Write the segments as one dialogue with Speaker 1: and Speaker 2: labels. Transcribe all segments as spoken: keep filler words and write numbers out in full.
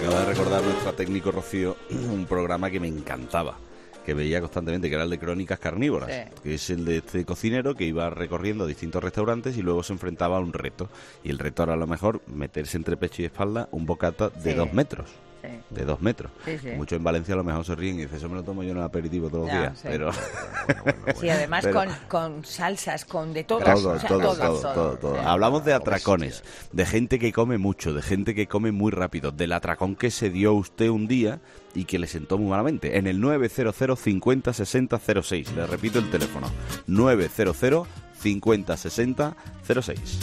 Speaker 1: Acaba de recordar nuestra técnico Rocío un programa que me encantaba, que veía constantemente, que era el de Crónicas Carnívoras, sí. Que es el de este cocinero que iba recorriendo distintos restaurantes y luego se enfrentaba a un reto. Y el reto era a lo mejor meterse entre pecho y espalda un bocata de sí. dos metros. Sí. De dos metros. Sí, sí. Muchos en Valencia a lo mejor se ríen y dicen, eso me lo tomo yo en el aperitivo todos los ya, días. Sí. Pero...
Speaker 2: Bueno, bueno, bueno, bueno. Sí, además pero... con, con salsas, con de todo.
Speaker 1: Todo,
Speaker 2: o sea,
Speaker 1: todo,
Speaker 2: todo,
Speaker 1: todo, todo, todo, todo. Sí. Hablamos de atracones, de gente que come mucho, de gente que come muy rápido, del atracón que se dio usted un día y que le sentó muy malamente. En el nueve cero cero cincuenta sesenta cero seis. Le repito el teléfono. nueve cero cero cincuenta sesenta cero seis.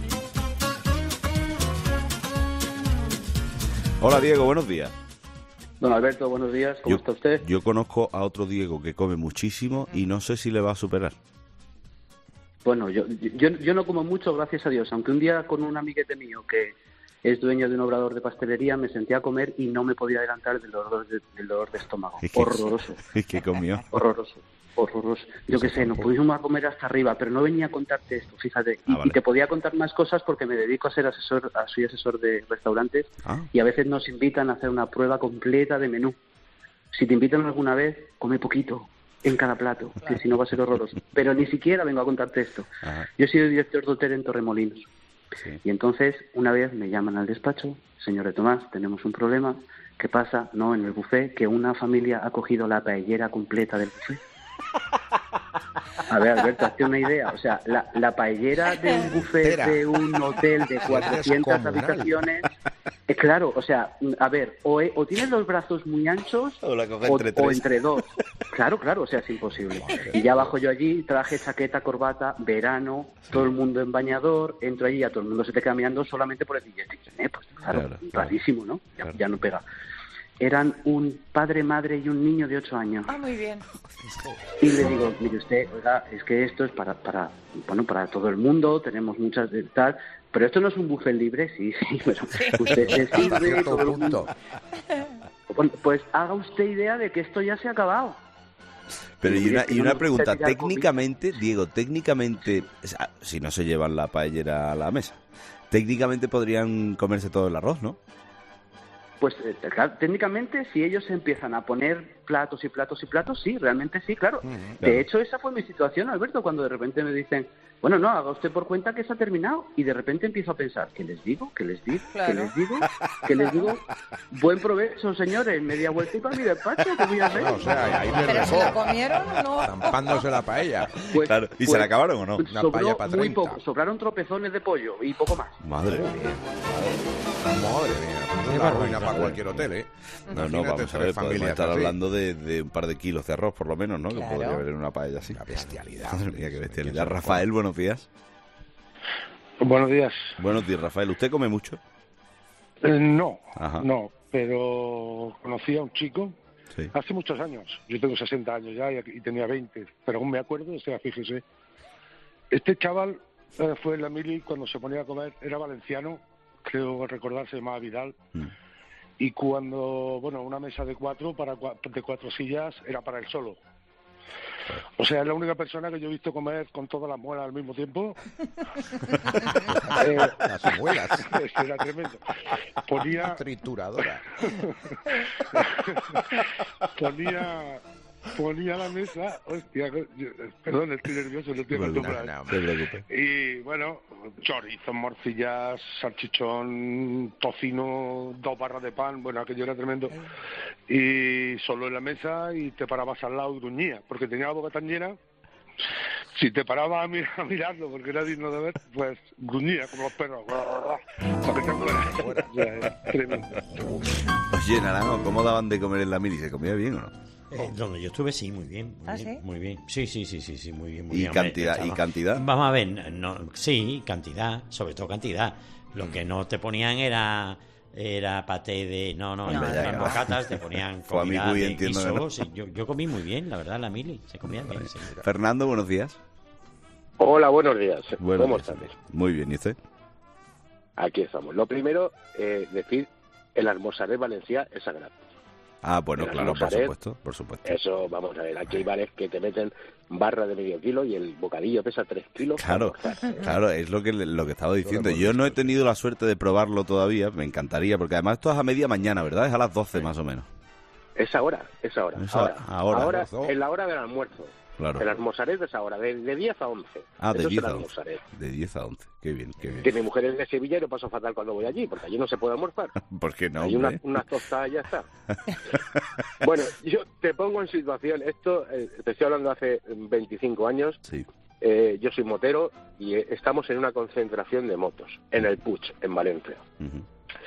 Speaker 1: Hola Diego, buenos días.
Speaker 3: Don Alberto, buenos días, ¿cómo
Speaker 1: yo,
Speaker 3: está usted?
Speaker 1: Yo conozco a otro Diego que come muchísimo y no sé si le va a superar.
Speaker 3: Bueno, yo, yo, yo no como mucho, gracias a Dios, aunque un día con un amiguete mío que es dueño de un obrador de pastelería me senté a comer y no me podía adelantar del dolor de, del dolor de estómago.
Speaker 1: ¿Qué,
Speaker 3: horroroso.
Speaker 1: ¿Qué comió?
Speaker 3: Horroroso. Horroroso. Yo qué sé, nos pusimos a comer hasta arriba, pero no venía a contarte esto, fíjate. Y, ah, vale. y te podía contar más cosas porque me dedico a ser asesor, a soy asesor de restaurantes ah. y a veces nos invitan a hacer una prueba completa de menú. Si te invitan alguna vez, come poquito en cada plato, que si no va a ser horroroso. Pero ni siquiera vengo a contarte esto. Ajá. Yo soy director de hotel en Torremolinos. Sí. Y entonces, una vez me llaman al despacho, señor de Tomás, tenemos un problema. ¿Qué pasa? No, en el buffet, que una familia ha cogido la paellera completa del buffet. A ver, Alberto, hazte una idea. O sea, la, la paellera de un buffet de un hotel de cuatrocientas habitaciones... Eh, claro, o sea, a ver, o, o tienes los brazos muy anchos o, la coge entre, o, o entre dos. Claro, claro, o sea, es imposible. Y ya bajo yo allí, traje, chaqueta, corbata, verano, todo el mundo en bañador, entro allí y a todo el mundo se te queda mirando solamente por el billete. Eh, pues claro, claro rarísimo, ¿no? Ya, claro. ya no pega. Eran un padre, madre y un niño de ocho años.
Speaker 2: Ah, muy bien.
Speaker 3: Y le digo, mire usted, oiga, es que esto es para, para, bueno, para todo el mundo, tenemos muchas de tal, pero esto no es un buffet libre, sí, sí, pero usted se sirve, todo el mundo. Bueno, pues haga usted idea de que esto ya se ha acabado.
Speaker 1: Pero y una, y una pregunta, técnicamente, Diego, técnicamente, si no se llevan la paellera a la mesa, técnicamente podrían comerse todo el arroz, ¿no?
Speaker 3: Pues eh, claro, técnicamente, si ellos empiezan a poner platos y platos y platos, sí, realmente sí, claro. Uh-huh, claro. De hecho, esa fue mi situación, Alberto, cuando de repente me dicen, bueno, no, haga usted por cuenta que se ha terminado. Y de repente empiezo a pensar, ¿qué les digo? ¿Qué les digo? Claro. ¿Qué les digo? ¿Qué les digo? Buen provecho, señores, media vuelta y para mi despacho, ¿qué voy a hacer?
Speaker 4: No, o sea, ahí
Speaker 2: ¿Pero se la comieron o no?
Speaker 4: Zampándose la paella.
Speaker 1: Pues, claro. ¿Y pues, se la acabaron o no?
Speaker 4: Una paella para
Speaker 3: muy poco, sobraron tropezones de pollo y poco más.
Speaker 1: Madre mía.
Speaker 4: Madre mía, es una ruina para cualquier hotel, ¿eh?
Speaker 1: No, no, vamos a ver, podemos estar así. hablando de, de un par de kilos de arroz, por lo menos, ¿no? Claro. Que podría haber en una paella así.
Speaker 4: La bestialidad.
Speaker 1: Madre mía, qué bestialidad. Rafael, buenos días.
Speaker 5: Buenos días.
Speaker 1: Buenos días, Rafael. ¿Usted come mucho?
Speaker 5: Eh, no, Ajá. no, pero conocí a un chico sí. hace muchos años. Yo tengo sesenta años ya y, y tenía veinte, pero aún me acuerdo, o sea, fíjese. Este chaval eh, fue en la mili cuando se ponía a comer, era valenciano, creo recordar, se llamaba Vidal, mm. y cuando, bueno, una mesa de cuatro, para de cuatro sillas, era para él solo. O sea, es la única persona que yo he visto comer con todas las muelas al mismo tiempo.
Speaker 4: eh, las muelas.
Speaker 5: Era tremendo. Ponía...
Speaker 4: Trituradora.
Speaker 5: ponía... Ponía la mesa, hostia, yo, perdón, estoy nervioso, no estoy acostumbrado.
Speaker 1: No, no, no se preocupe.
Speaker 5: Y bueno, chorizo, morcillas, salchichón, tocino, dos barras de pan, bueno, aquello era tremendo. Y solo en la mesa y te parabas al lado y gruñía, porque tenía la boca tan llena. Si te parabas a, mir- a mirarlo porque era digno de ver, pues gruñía como los perros. Para que te fuera. O sea, era tremendo.
Speaker 1: Oye, Naranjo, ¿cómo daban de comer en la mili? ¿Se comía bien o no?
Speaker 6: Eh, donde yo estuve, sí, muy bien. Muy
Speaker 2: ¿Ah,
Speaker 6: bien,
Speaker 2: sí?
Speaker 6: Muy bien. Sí, sí, sí, sí, sí, muy bien. Muy
Speaker 1: ¿Y
Speaker 6: bien.
Speaker 1: cantidad?
Speaker 6: Hombre,
Speaker 1: ¿Y cantidad?
Speaker 6: Vamos a ver, no, sí, cantidad, sobre todo cantidad. Lo que no te ponían era era paté de... No, no,
Speaker 2: no,
Speaker 6: en,
Speaker 2: no,
Speaker 6: en
Speaker 2: no.
Speaker 6: bocatas te ponían
Speaker 1: Fue
Speaker 6: comida
Speaker 1: amigo y
Speaker 6: de
Speaker 1: entiendo
Speaker 6: guiso.
Speaker 1: que no.
Speaker 6: Sí, yo, yo comí muy bien, la verdad, la mili. Se comía bien. Sí.
Speaker 1: Fernando, buenos días.
Speaker 7: Hola, buenos días.
Speaker 1: Buenos
Speaker 7: ¿Cómo
Speaker 1: días.
Speaker 7: estás?
Speaker 1: Muy bien, ¿y usted?
Speaker 7: Aquí estamos. Lo primero, eh, decir, el almorzar en Valencia es sagrado.
Speaker 1: Ah, bueno, claro, por supuesto, por supuesto.
Speaker 7: Eso, vamos a ver, aquí hay bares que te meten barra de medio kilo y el bocadillo pesa tres kilos.
Speaker 1: Claro, claro, es lo que lo que estaba diciendo. Yo no he tenido la suerte de probarlo todavía, me encantaría, porque además esto es a media mañana, ¿verdad? Es a las doce más o menos.
Speaker 7: Es ahora, es ahora.
Speaker 1: Es
Speaker 7: ahora,
Speaker 1: ahora,
Speaker 7: ahora en la hora del almuerzo.
Speaker 1: Claro.
Speaker 7: El almorzaré es ahora, de, de diez a once.
Speaker 1: Ah, de
Speaker 7: Eso
Speaker 1: diez
Speaker 7: será
Speaker 1: a once. De diez a once, qué bien, qué bien.
Speaker 7: Que mi mujer es de Sevilla y lo paso fatal cuando voy allí, porque allí no se puede almorzar.
Speaker 1: ¿Por qué no?
Speaker 7: Hay unas una tostadas y ya está. Bueno, yo te pongo en situación, esto, eh, te estoy hablando hace veinticinco años.
Speaker 1: Sí.
Speaker 7: Eh, yo soy motero y eh, estamos en una concentración de motos, en el Puig, en Valencia. Uh-huh.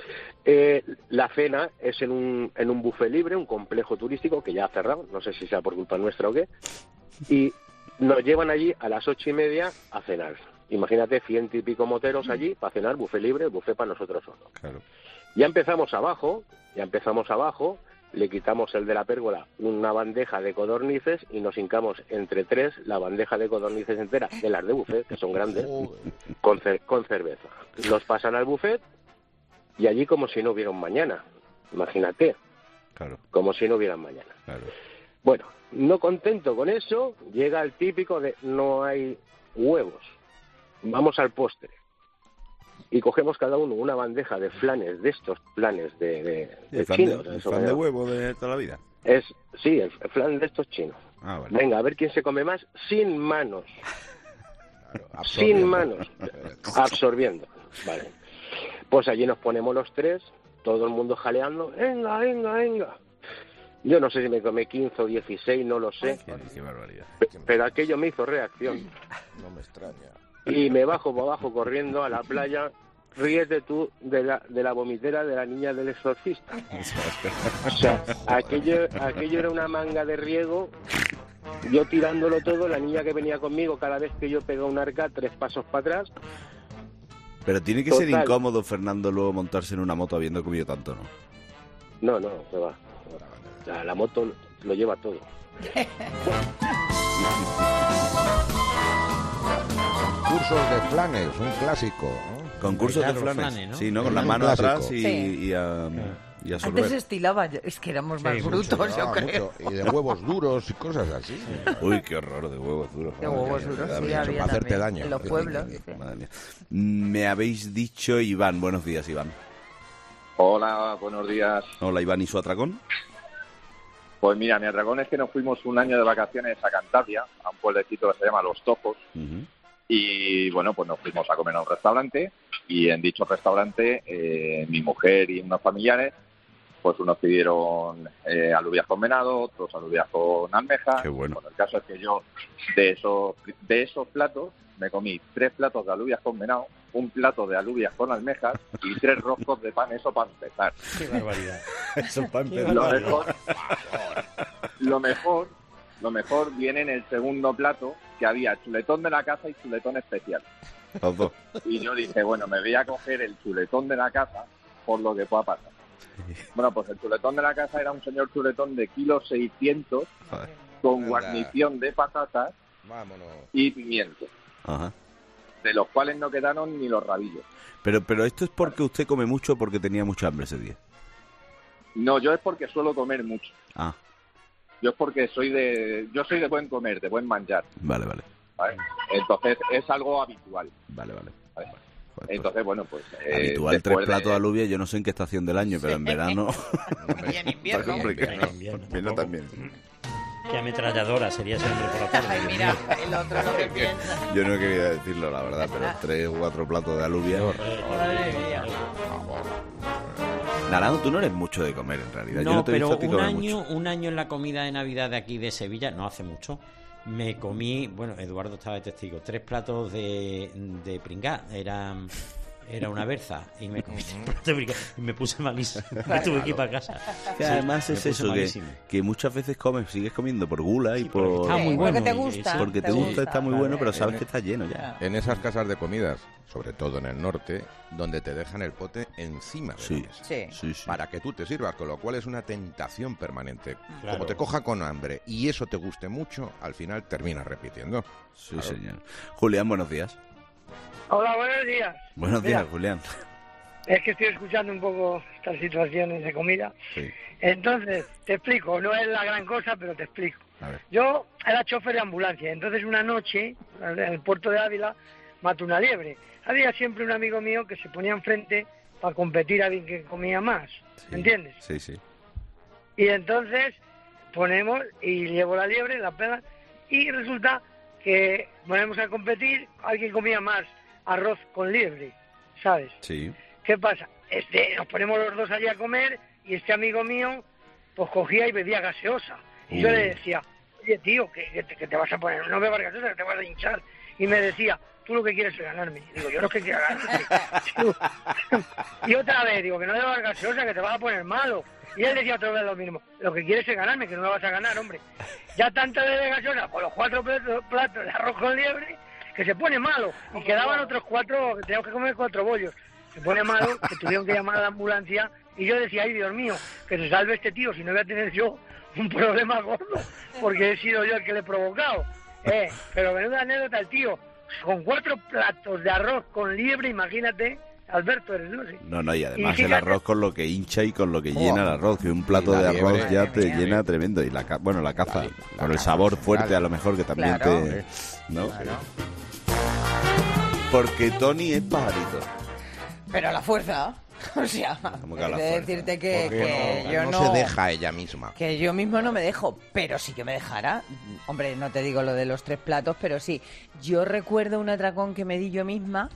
Speaker 7: Eh, la cena es en un, en un buffet libre, un complejo turístico que ya ha cerrado, no sé si sea por culpa nuestra o qué, y nos llevan allí a las ocho y media a cenar. Imagínate, ciento y pico moteros allí para cenar, buffet libre, buffet para nosotros solos.
Speaker 1: Claro.
Speaker 7: Ya empezamos abajo, ya empezamos abajo, le quitamos el de la pérgola, una bandeja de codornices y nos hincamos entre tres la bandeja de codornices entera, de las de buffet, que son grandes, con, cer- con cerveza. Los pasan al buffet y allí como si no hubiera un mañana, imagínate,
Speaker 1: claro.
Speaker 7: Como si no hubiera un mañana.
Speaker 1: Claro.
Speaker 7: Bueno, no contento con eso, llega el típico de no hay huevos, vamos al postre. Y cogemos cada uno una bandeja de flanes, de estos flanes de, de, de
Speaker 1: flan
Speaker 7: chinos.
Speaker 1: De, ¿El flan de huevo de toda la vida?
Speaker 7: Es, sí, el flan de estos chinos.
Speaker 1: Ah, vale.
Speaker 7: Venga, a ver quién se come más sin manos. Claro, sin manos. Absorbiendo. Vale. Pues allí nos ponemos los tres, todo el mundo jaleando. Venga, venga, venga. Yo no sé si me comí quince o dieciséis, no lo sé.
Speaker 1: Qué, qué barbaridad.
Speaker 7: Pero aquello me hizo reacción.
Speaker 4: No me extraña.
Speaker 7: Y me bajo para abajo corriendo a la playa. Ríete tú de la, de la vomitera de la niña del exorcista. O sea, aquello, aquello era una manga de riego. Yo tirándolo todo, la niña que venía conmigo, cada vez que yo pegaba un arca, tres pasos para atrás.
Speaker 1: Pero tiene que Total. ser incómodo, Fernando, luego montarse en una moto habiendo comido tanto, ¿no?
Speaker 7: No, no, se va. O sea, la moto lo lleva todo.
Speaker 4: Cursos de flanes, un clásico, ¿no?
Speaker 1: Concursos
Speaker 6: claro,
Speaker 1: de flanes,
Speaker 6: flanes, ¿no?
Speaker 1: Sí, ¿no? Con las manos atrás y, sí. y, a, y a sorber.
Speaker 2: Antes estilaba, es que éramos más sí, brutos,
Speaker 4: mucho,
Speaker 2: yo
Speaker 4: no,
Speaker 2: creo.
Speaker 4: Mucho. Y de huevos duros y cosas así. Sí.
Speaker 1: Uy, qué horror de huevos duros.
Speaker 2: De huevos duros, sí,
Speaker 4: había para hacerte daño.
Speaker 2: En los pueblos. Sí.
Speaker 1: Madre mía. Me habéis dicho Iván. Buenos días, Iván.
Speaker 8: Hola, buenos días.
Speaker 1: Hola, Iván. ¿Y su atracón?
Speaker 8: Pues mira, mi atracón es que nos fuimos un año de vacaciones a Cantabria, a un pueblecito que se llama Los Tojos. Uh-huh. Y bueno, pues nos fuimos a comer a un restaurante y en dicho restaurante eh, mi mujer y unos familiares, pues unos pidieron eh, alubias con venado, otros alubias con almejas.
Speaker 1: Qué bueno.
Speaker 8: Bueno, el caso es que yo de esos, de esos platos me comí tres platos de alubias con venado, un plato de alubias con almejas y tres roscos de pan, eso para empezar.
Speaker 6: ¡Qué barbaridad!
Speaker 1: Eso para empezar.
Speaker 8: Lo mejor, lo mejor, lo mejor viene en el segundo plato, que había chuletón de la casa y chuletón especial.
Speaker 1: Los dos.
Speaker 8: Y yo dije, bueno, me voy a coger el chuletón de la casa por lo que pueda pasar. Bueno, pues el chuletón de la casa era un señor chuletón de kilo seiscientos Joder. Con guarnición de patatas
Speaker 4: Vámonos.
Speaker 8: y pimiento.
Speaker 1: Ajá.
Speaker 8: De los cuales no quedaron ni los rabillos.
Speaker 1: Pero, pero esto es porque usted come mucho o porque tenía mucha hambre ese día.
Speaker 8: No, yo es porque suelo comer mucho.
Speaker 1: Ah.
Speaker 8: Yo es porque soy de, yo soy de buen comer, de buen manjar.
Speaker 1: Vale, vale.
Speaker 8: ¿Vale? Entonces es algo habitual.
Speaker 1: Vale, vale.
Speaker 8: ¿Vale?
Speaker 1: Joder,
Speaker 8: entonces, bueno, pues...
Speaker 1: Eh, habitual tres platos de... de alubia, yo no sé en qué estación del año, pero en verano...
Speaker 2: Y en invierno.
Speaker 1: En invierno, en invierno también.
Speaker 6: Qué ametralladora sería ese hombre por la tarde.
Speaker 2: Ay, mira, el otro lo que piensa.
Speaker 1: Yo no quería decirlo, la verdad, pero tres o cuatro platos de alubia...
Speaker 2: Madre mía.
Speaker 1: Naranjo, tú no eres mucho de comer, en realidad.
Speaker 6: No,
Speaker 1: yo no te he
Speaker 6: pero
Speaker 1: visto a ti
Speaker 6: un
Speaker 1: comer
Speaker 6: año,
Speaker 1: mucho.
Speaker 6: un año en la comida de Navidad de aquí de Sevilla, no hace mucho, me comí, bueno, Eduardo estaba de testigo, tres platos de, de pringá, eran... Era una berza y me comí y me puse malísimo. Me tuve que ir para casa.
Speaker 1: Que además sí, es eso, que, que muchas veces comes, sigues comiendo por gula y sí, por...
Speaker 6: Está muy bueno.
Speaker 2: Porque te gusta.
Speaker 1: Porque te, te gusta, gusta, está muy bueno, pero sabes en, que está lleno ya.
Speaker 4: En esas casas de comidas, sobre todo en el norte, donde te dejan el pote encima de
Speaker 1: sí,
Speaker 4: la mesa.
Speaker 2: Sí.
Speaker 1: Sí, sí.
Speaker 4: Para que tú te sirvas, con lo cual es una tentación permanente.
Speaker 6: Claro.
Speaker 4: Como te coja con hambre y eso te guste mucho, al final terminas repitiendo.
Speaker 1: Sí,
Speaker 4: claro.
Speaker 1: señor. Julián, buenos días.
Speaker 9: Hola, buenos días.
Speaker 1: Buenos
Speaker 9: Mira,
Speaker 1: días, Julián.
Speaker 9: Es que estoy escuchando un poco estas situaciones de comida.
Speaker 1: Sí.
Speaker 9: Entonces, te explico, no es la gran cosa, pero te explico. Yo era chofer de ambulancia, entonces una noche, en el puerto de Ávila, maté una liebre. Había siempre un amigo mío que se ponía enfrente para competir a alguien que comía más,
Speaker 1: Sí.
Speaker 9: ¿me entiendes?
Speaker 1: Sí, sí.
Speaker 9: Y entonces ponemos y llevo la liebre, la pega, y resulta que ponemos a competir, alguien comía más arroz con liebre, ¿sabes?
Speaker 1: Sí.
Speaker 9: ¿Qué pasa? Este, nos ponemos los dos allí a comer y este amigo mío pues cogía y bebía gaseosa. Y yo
Speaker 1: Uh.
Speaker 9: le decía, oye tío, que, que, te, que te vas a poner, no bebas gaseosa, que te vas a hinchar. Y me decía, tú lo que quieres es ganarme. Digo, yo lo que quiero ganarme. Y otra vez, digo, que no bebas gaseosa, que te vas a poner malo. Y él decía otra vez lo mismo, lo que quieres es ganarme, que no me vas a ganar, hombre. Ya tanto de gaseosa con los cuatro platos, platos de arroz con liebre, que se pone malo. Y quedaban otros cuatro, que teníamos que comer cuatro bollos. Se pone malo, que tuvieron que llamar a la ambulancia. Y yo decía, ay Dios mío, que se salve este tío, si no voy a tener yo un problema gordo, porque he sido yo el que le he provocado. Eh, pero menuda anécdota el tío, con cuatro platos de arroz con liebre, imagínate, Alberto eres, ¿no? Sí.
Speaker 1: No, no, y además
Speaker 9: Y
Speaker 1: el
Speaker 9: fíjate-
Speaker 1: arroz con lo que hincha y con lo que
Speaker 4: Oh.
Speaker 1: llena el arroz, que un plato
Speaker 4: Y la
Speaker 1: de arroz
Speaker 4: liebre.
Speaker 1: ya te
Speaker 2: Madre mía.
Speaker 1: llena tremendo. Y la ca- bueno, la caza,
Speaker 4: La- la
Speaker 1: con el
Speaker 4: caza,
Speaker 1: sabor fuerte
Speaker 4: claro.
Speaker 1: a lo mejor que también
Speaker 2: Claro.
Speaker 1: te... ¿no?
Speaker 2: Claro.
Speaker 1: Porque Tony es pajarito.
Speaker 2: Pero a la fuerza, o sea,
Speaker 1: ¿Cómo que a la
Speaker 2: he de
Speaker 1: fuerza?
Speaker 2: decirte que,
Speaker 4: Porque
Speaker 2: que
Speaker 4: no,
Speaker 2: yo
Speaker 4: no
Speaker 2: no...
Speaker 4: se deja ella misma.
Speaker 2: Que yo mismo no me dejo, pero sí que me dejara. Hombre, no te digo lo de los tres platos, pero sí. Yo recuerdo un atracón que me di yo misma.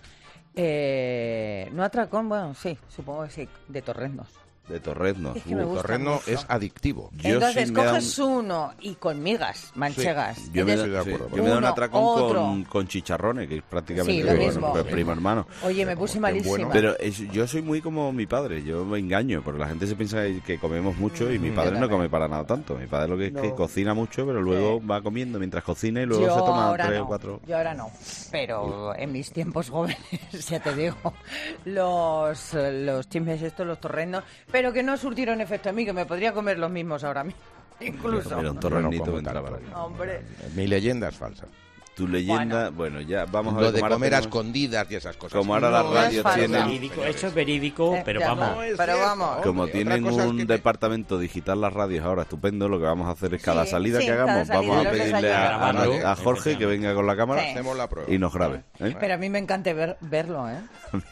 Speaker 2: Eh, no atracón, bueno, sí, supongo que sí, de torreznos.
Speaker 1: De torreznos.
Speaker 2: Es que me
Speaker 1: Uh,
Speaker 2: gusta
Speaker 4: Torreno
Speaker 2: mucho.
Speaker 4: es adictivo.
Speaker 1: Yo
Speaker 2: Entonces
Speaker 1: sí me da
Speaker 2: coges uno y con migas manchegas.
Speaker 1: Yo me,
Speaker 2: Entonces,
Speaker 1: da,
Speaker 4: de acuerdo.
Speaker 1: sí, yo me da un
Speaker 2: Uno,
Speaker 1: atracón
Speaker 2: otro.
Speaker 1: con, con chicharrones, que es prácticamente
Speaker 2: Sí, lo
Speaker 1: bueno,
Speaker 2: mismo.
Speaker 1: pues, primo hermano.
Speaker 2: Oye, me puse
Speaker 4: Qué
Speaker 2: malísima.
Speaker 4: bueno.
Speaker 1: Pero es- yo soy muy como mi padre, yo me engaño, porque la gente se piensa que comemos mucho y mi
Speaker 2: Mm,
Speaker 1: padre
Speaker 2: yo
Speaker 1: no
Speaker 2: también.
Speaker 1: come para nada tanto. Mi padre lo que es que
Speaker 2: No.
Speaker 1: cocina mucho, pero luego va comiendo mientras cocina y luego
Speaker 2: yo
Speaker 1: se toma
Speaker 2: ahora
Speaker 1: tres
Speaker 2: no,
Speaker 1: o cuatro.
Speaker 2: Yo ahora no, pero en mis tiempos jóvenes, ya te digo, los, los chismes estos, los torrendos, pero que no surtieron efecto en mí, que me podría comer los mismos ahora mismo, incluso.
Speaker 1: Mira, un
Speaker 4: No,
Speaker 1: torrenito
Speaker 4: como
Speaker 1: me entraba
Speaker 4: tanto.
Speaker 1: ahí.
Speaker 2: Hombre,
Speaker 4: Mi leyenda es falsa.
Speaker 1: Tu leyenda, bueno, ya vamos a
Speaker 4: Lo
Speaker 1: ver
Speaker 4: de
Speaker 1: cómo ahora
Speaker 4: comer a
Speaker 1: tenemos-
Speaker 4: escondidas y esas cosas.
Speaker 1: Como ahora las
Speaker 2: No, no es
Speaker 1: radios
Speaker 2: falsa.
Speaker 1: tienen,
Speaker 6: Verídico, eso es verídico,
Speaker 2: Eh,
Speaker 6: pero
Speaker 2: ya
Speaker 6: vamos.
Speaker 2: está. Pero vamos.
Speaker 1: como
Speaker 4: Otra
Speaker 1: tienen
Speaker 4: cosa es
Speaker 1: un
Speaker 4: que te-
Speaker 1: departamento digital las radios ahora estupendo, lo que vamos a hacer es cada
Speaker 2: Sí,
Speaker 1: salida
Speaker 2: sí,
Speaker 1: que
Speaker 2: cada
Speaker 1: hagamos,
Speaker 2: salida
Speaker 1: vamos a
Speaker 2: de los
Speaker 1: pedirle a, a-
Speaker 6: desayunos.
Speaker 1: a Jorge que venga con la cámara
Speaker 2: Sí.
Speaker 4: Hacemos la prueba.
Speaker 1: y nos grabe. ¿eh?
Speaker 2: pero a mí me encanta ver, verlo, ¿eh?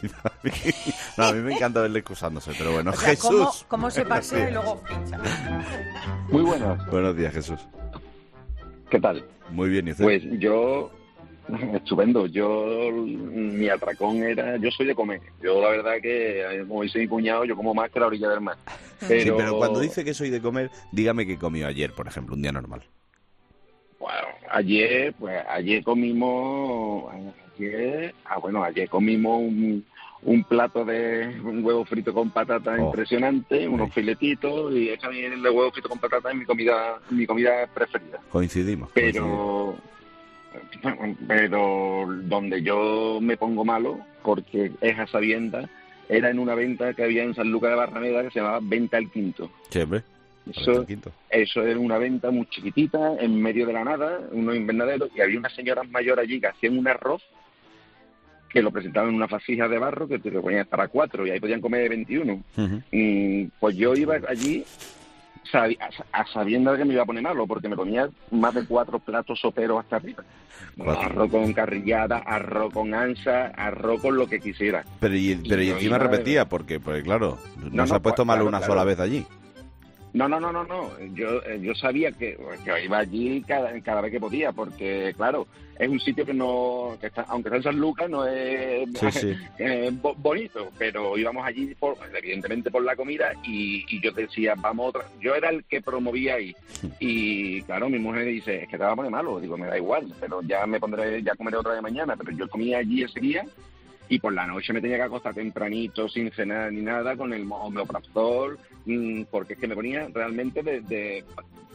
Speaker 1: No, a mí me encanta verle excusándose, pero bueno,
Speaker 2: O sea,
Speaker 1: Jesús.
Speaker 2: cómo, cómo se pasea y luego pincha.
Speaker 3: Muy buenas.
Speaker 1: Buenos días, Jesús.
Speaker 3: ¿Qué tal?
Speaker 1: Muy bien, ¿y usted?
Speaker 3: Pues yo, estupendo. Yo, mi atracón era, yo soy de comer. Yo la verdad que, eh, como dice mi cuñado, yo como más que la orilla del mar. Pero,
Speaker 1: Sí, pero cuando dice que soy de comer, dígame qué comió ayer, por ejemplo, un día normal.
Speaker 3: Bueno, ayer, pues ayer comimos, ayer, ah bueno, ayer comimos un, un plato de un huevo frito con patata
Speaker 1: Oh.
Speaker 3: impresionante, unos filetitos, y es que a mí el huevo frito con patata es mi comida, mi comida preferida.
Speaker 1: Coincidimos. coincidimos.
Speaker 3: Pero, pero donde yo me pongo malo, porque es a sabiendas, era en una venta que había en San Lucas de Barrameda que se llamaba Venta al Quinto.
Speaker 1: Siempre.
Speaker 3: Eso, eso era una venta muy chiquitita, en medio de la nada, unos invernaderos, y había unas señoras mayores allí que hacían un arroz que lo presentaban en una vasija de barro que te lo ponían para cuatro, y ahí podían comer veintiuno.
Speaker 1: Uh-huh.
Speaker 3: Y pues yo iba allí sabi- a, a sabiendas de que me iba a poner malo, porque me ponía más de cuatro platos soperos hasta arriba.
Speaker 1: Cuatro.
Speaker 3: Arroz con carrillada, arroz con ansa, arroz con lo que quisiera.
Speaker 1: Pero y, pero y
Speaker 3: yo
Speaker 1: encima
Speaker 3: iba-
Speaker 1: repetía, porque, porque claro, no,
Speaker 3: No,
Speaker 1: se
Speaker 3: no,
Speaker 1: ha puesto
Speaker 3: cua-
Speaker 1: malo
Speaker 3: claro,
Speaker 1: una
Speaker 3: claro.
Speaker 1: sola vez allí.
Speaker 3: No, no, no, no, no. Yo, eh, yo sabía que, que iba allí cada, cada vez que podía, porque, claro, es un sitio que no, que está, aunque está en San Lucas, no es
Speaker 1: Sí, sí.
Speaker 3: eh, bo- bonito, pero íbamos allí, por, evidentemente, por la comida, y, y yo decía, vamos otra. Yo era el que promovía ahí. Y, claro, mi mujer dice, es que te va a poner malo. Digo, me da igual, pero ya me pondré, ya comeré otra de mañana. Pero yo comía allí ese día, y por la noche me tenía que acostar tempranito, sin cenar ni nada, con el omeprazol, mmm, porque es que me ponía realmente de, de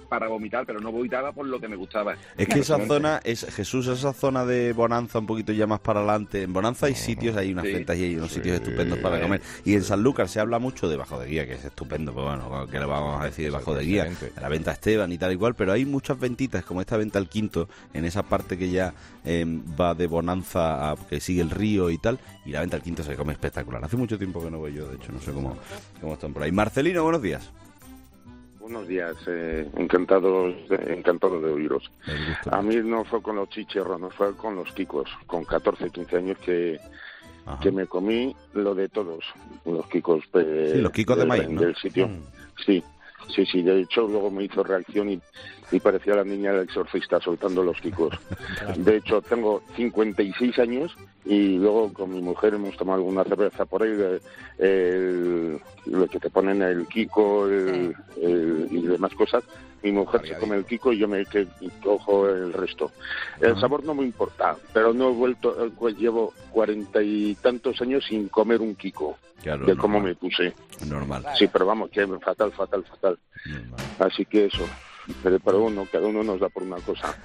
Speaker 10: para vomitar, pero no vomitaba por lo que me gustaba.
Speaker 1: Es que esa zona, es Jesús, esa zona de Bonanza, un poquito ya más para adelante. En Bonanza hay sitios, hay unas
Speaker 10: Sí.
Speaker 1: ventas y hay unos
Speaker 10: Sí.
Speaker 1: sitios estupendos para comer. Y en Sanlúcar se habla mucho de Bajo de Guía, que es estupendo, pues bueno, ¿qué le vamos a decir de Bajo de Guía? De la venta Esteban y tal y cual, pero hay muchas ventitas, como esta venta al Quinto, en esa parte que ya eh, va de Bonanza a que sigue el río y tal, y la venta al Quinto se come espectacular. Hace mucho tiempo que no voy yo, de hecho, no sé cómo, cómo están por ahí. Marcelino, buenos días.
Speaker 5: Buenos días, eh, encantado, de, encantado de oíros. A mí no fue con los chicharrones, no fue con los kikos, con catorce, quince años que, que me comí lo de todos, los kikos de,
Speaker 1: sí, los kikos de, de maíz, ¿no?
Speaker 5: Del sitio. Mm. Sí, sí, sí, de hecho luego me hizo reacción y, y parecía la niña del exorcista soltando los kikos. De hecho tengo cincuenta y seis años y luego con mi mujer hemos tomado alguna cerveza por ahí, de, el, lo que te ponen el kiko el, el, y demás cosas. Mi mujer se come el kiko y yo me que, cojo el resto. El uh-huh. sabor no me importa, pero no he vuelto, pues llevo cuarenta y tantos años sin comer un kiko, claro, de normal. Cómo me puse.
Speaker 1: Normal.
Speaker 5: Sí, pero vamos, que fatal, fatal, fatal. Normal. Así que eso. Pero, pero uno, cada uno nos da por una cosa.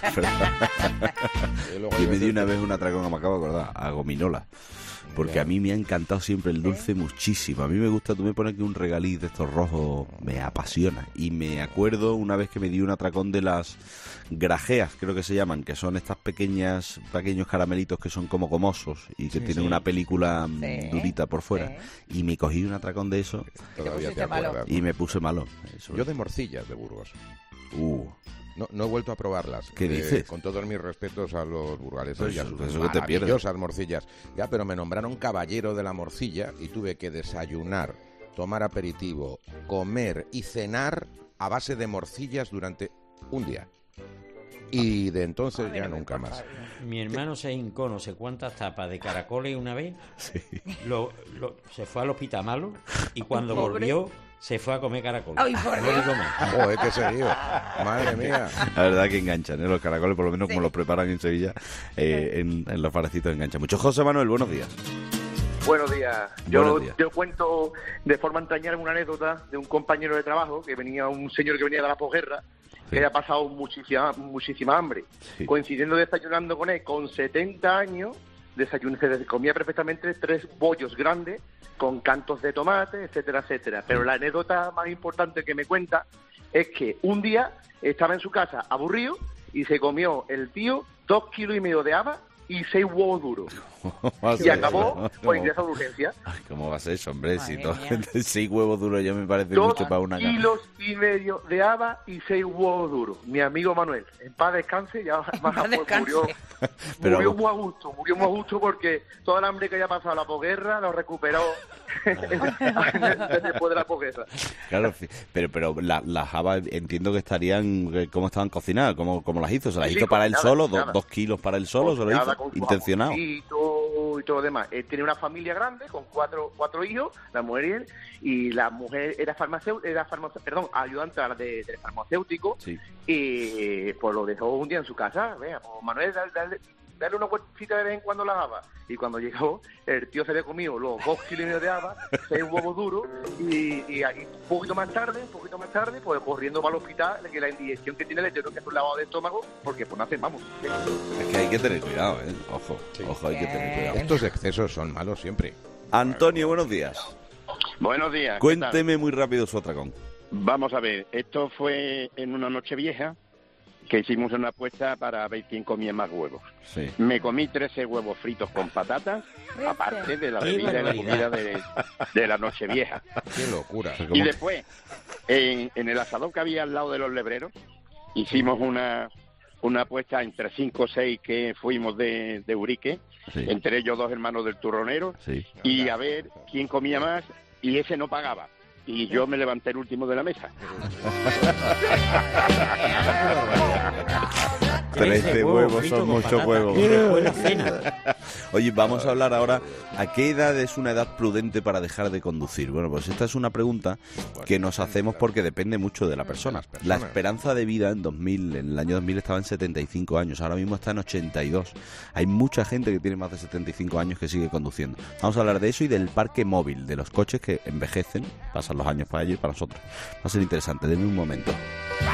Speaker 1: Yo me di una vez un atracón, me acabo de acordar, a gominola. Porque a mí me ha encantado siempre el dulce muchísimo. A mí me gusta, tú me pones aquí un regaliz de estos rojos, me apasiona. Y me acuerdo una vez que me di un atracón de las grajeas, creo que se llaman, que son estas pequeñas, pequeños caramelitos que son como gomosos y que sí, tienen sí. una película sí, durita por fuera. Sí. Y me cogí un atracón de eso
Speaker 4: Todavía te acuerdas,
Speaker 1: y me puse malo.
Speaker 4: Eso Yo de morcillas de Burgos.
Speaker 1: Uh...
Speaker 4: No, no he vuelto a probarlas.
Speaker 1: ¿Qué
Speaker 4: eh,
Speaker 1: dices?
Speaker 4: Con todos mis respetos a los burgaleses
Speaker 1: pues
Speaker 4: y a sus
Speaker 1: eso que te pierdes.
Speaker 4: maravillosas morcillas. Ya, pero me nombraron caballero de la morcilla y tuve que desayunar, tomar aperitivo, comer y cenar a base de morcillas durante un día. Y de entonces ya nunca más.
Speaker 6: Mi hermano se hincó no sé cuántas tapas de caracoles una vez.
Speaker 1: Sí.
Speaker 6: Lo, lo, se fue al hospital malo y cuando volvió... se fue a comer caracoles.
Speaker 2: Ay, por
Speaker 6: no digo más.
Speaker 4: Joder, qué serio. Madre mía.
Speaker 1: La verdad que enganchan, ¿eh? Los caracoles, por lo menos sí. como los preparan en Sevilla, eh, en, en los barecitos enganchan mucho. José Manuel, buenos días.
Speaker 11: Buenos días. Yo,
Speaker 1: buenos días.
Speaker 11: yo cuento de forma entrañable una anécdota de un compañero de trabajo, que venía, un señor que venía de la posguerra, sí. que había pasado muchísima, muchísima hambre. Sí. Coincidiendo desayunando con él, con setenta años, desayuné, se comía perfectamente tres bollos grandes, con cantos de tomate, etcétera, etcétera. Pero la anécdota más importante que me cuenta es que un día estaba en su casa aburrido y se comió el tío dos kilos y medio de habas y seis huevos duros. Y acabó por ingreso de urgencia.
Speaker 1: Ay, ¿cómo va a ser eso, hombre? Ay, si todo, seis huevos duros ya me parece
Speaker 11: dos
Speaker 1: mucho para una
Speaker 11: casa. Dos kilos y medio de habas y seis huevos duros. Mi amigo Manuel, en paz descanse, ya más pues, murió, Pero, murió muy a gusto, murió muy a gusto porque toda el hambre que había pasado la posguerra lo recuperó después de la posguerra.
Speaker 1: Claro, pero pero la, las habas entiendo que estarían, ¿cómo estaban cocinadas? ¿Cómo, cómo las hizo? ¿Se las hizo sí, para él solo? Dos, ¿Dos kilos para él solo? ¿Se lo hizo? ¿Intencionado?
Speaker 11: Y todo, y todo lo demás. Él tiene una familia grande con cuatro cuatro hijos, la mujer y él, y la mujer era farmacéutica, era farmace, perdón, ayudante de, de farmacéutico, sí. y pues lo dejó un día en su casa. Vea, pues, Manuel, dale, dale, dale una vueltecita de vez en cuando la habas. Y cuando llegó, el tío se había comido los dos kilos y medio de habas, seis huevos duros, y, y, y un poquito más tarde, un poquito más tarde, pues corriendo para el hospital, que la indigestión que tiene le tengo que hacer un lavado de estómago, porque pues no hace, vamos.
Speaker 1: Es que hay que tener cuidado, ¿eh? Ojo, sí. ojo, hay que tener cuidado.
Speaker 4: Estos excesos son malos siempre.
Speaker 1: Antonio, buenos días.
Speaker 12: Buenos días.
Speaker 1: Cuénteme muy rápido su atracón.
Speaker 12: Vamos a ver, esto fue en una noche vieja, que hicimos una apuesta para ver quién comía más huevos.
Speaker 1: Sí.
Speaker 12: Me comí trece huevos fritos con patatas, aparte de la bebida y la comida de, de la noche vieja.
Speaker 4: ¡Qué locura!
Speaker 12: Y después, en, en el asador que había al lado de los lebreros, hicimos una, una apuesta entre cinco o seis que fuimos de, de Urique, sí. entre ellos dos hermanos del turronero,
Speaker 1: sí.
Speaker 12: y a ver quién comía más, y ese no pagaba. Y yo me levanté el último de la mesa.
Speaker 1: Trece huevos son muchos huevos. Oye, vamos a hablar ahora, ¿a qué edad es una edad prudente para dejar de conducir? Bueno, pues esta es una pregunta que nos hacemos porque depende mucho de la persona. La esperanza de vida en dos mil, en el año dos mil estaba en setenta y cinco años, ahora mismo está en ochenta y dos. Hay mucha gente que tiene más de setenta y cinco años que sigue conduciendo. Vamos a hablar de eso y del parque móvil, de los coches que envejecen, pasan los años para ellos y para nosotros. Va a ser interesante, denme un momento.